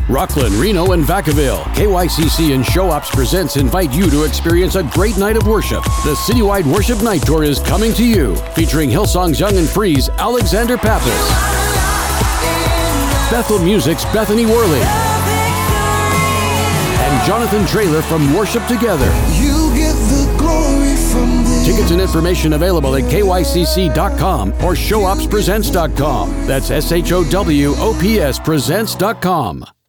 Rockland, Reno, and Vacaville, KYCC and Show Ops Presents invite you to experience a great night of worship. The Citywide Worship Night Tour is coming to you, featuring Hillsong's Young and Free's Alexander Pappas, Bethel Music's Bethany Worley, and Jonathan Traylor from Worship Together. You get the glory from this. Tickets and information available at kycc.com or showopspresents.com. That's SHOWOPS presents.com.